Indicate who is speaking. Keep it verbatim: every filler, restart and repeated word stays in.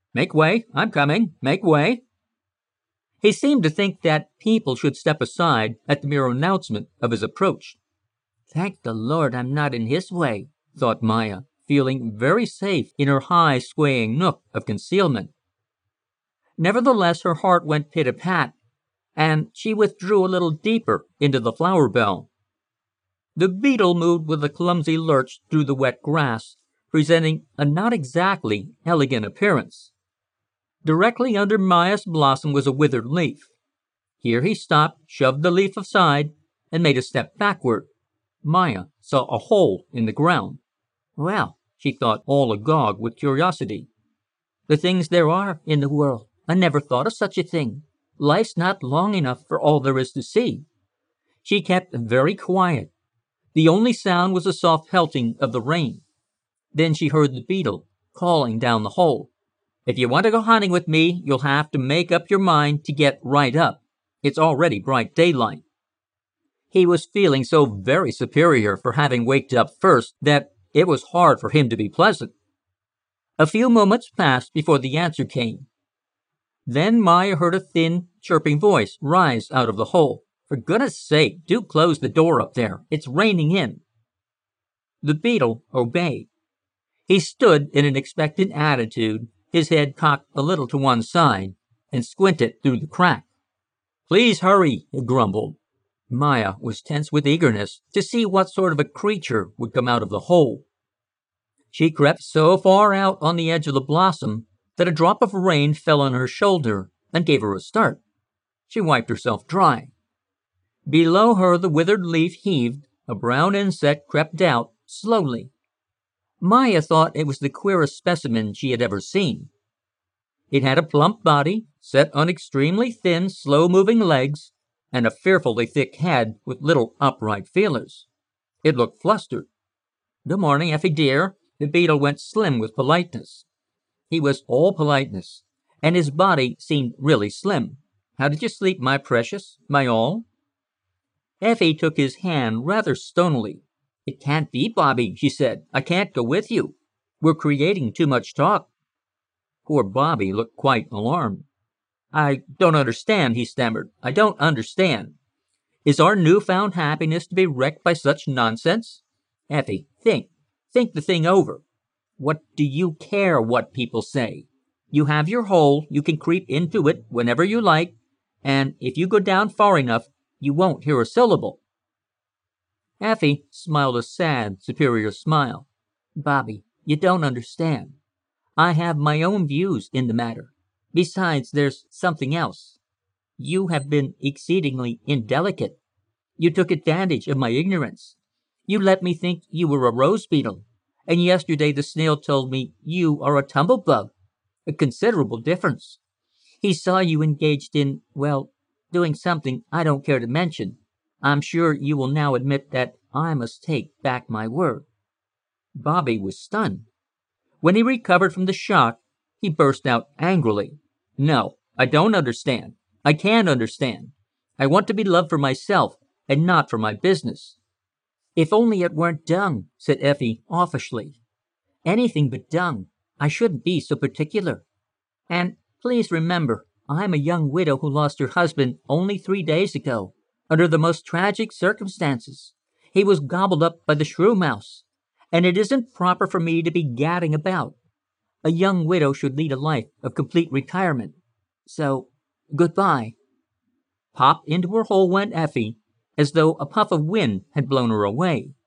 Speaker 1: Make way, I'm coming, make way. He seemed to think that people should step aside at the mere announcement of his approach. Thank the Lord I'm not in his way, thought Maya, feeling very safe in her high swaying nook of concealment. Nevertheless, her heart went pit-a-pat, and she withdrew a little deeper into the flower bell. The beetle moved with a clumsy lurch through the wet grass, presenting a not exactly elegant appearance. Directly under Maya's blossom was a withered leaf. Here he stopped, shoved the leaf aside, and made a step backward. Maya saw a hole in the ground. Well, she thought, all agog with curiosity. The things there are in the world. I never thought of such a thing. Life's not long enough for all there is to see. She kept very quiet. The only sound was the soft pelting of the rain. Then she heard the beetle calling down the hole. If you want to go hunting with me, you'll have to make up your mind to get right up. It's already bright daylight. He was feeling so very superior for having waked up first that it was hard for him to be pleasant. A few moments passed before the answer came. Then Maya heard a thin, chirping voice rise out of the hole. For goodness sake, do close the door up there. It's raining in. The beetle obeyed. He stood in an expectant attitude, his head cocked a little to one side, and squinted through the crack. Please hurry, he grumbled. Maya was tense with eagerness to see what sort of a creature would come out of the hole. She crept so far out on the edge of the blossom that a drop of rain fell on her shoulder and gave her a start. She wiped herself dry. Below her the withered leaf heaved, a brown insect crept out, slowly. Maya thought it was the queerest specimen she had ever seen. It had a plump body, set on extremely thin, slow-moving legs, and a fearfully thick head with little upright feelers. It looked flustered. Good morning, Effie dear. The beetle went slim with politeness. He was all politeness, and his body seemed really slim. How did you sleep, my precious, my all? Effie took his hand rather stonily. It can't be, Bobby, she said. I can't go with you. We're creating too much talk. Poor Bobby looked quite alarmed. I don't understand, he stammered. I don't understand. Is our newfound happiness to be wrecked by such nonsense? Effie, think. Think the thing over. What do you care what people say? You have your hole, you can creep into it whenever you like, and if you go down far enough, you won't hear a syllable. Effie smiled a sad, superior smile. Bobby, you don't understand. I have my own views in the matter. Besides, there's something else. You have been exceedingly indelicate. You took advantage of my ignorance. You let me think you were a rose beetle, and yesterday the snail told me you are a tumblebug. A considerable difference. He saw you engaged in, well, doing something I don't care to mention. I'm sure you will now admit that I must take back my word. Bobby was stunned. When he recovered from the shock, he burst out angrily. No, I don't understand. I can't understand. I want to be loved for myself and not for my business. If only it weren't dung, said Effie offishly. Anything but dung. I shouldn't be so particular. And please remember, I'm a young widow who lost her husband only three days ago, under the most tragic circumstances. He was gobbled up by the shrew mouse, and it isn't proper for me to be gadding about. A young widow should lead a life of complete retirement. So, goodbye. Pop into her hole went Effie, as though a puff of wind had blown her away.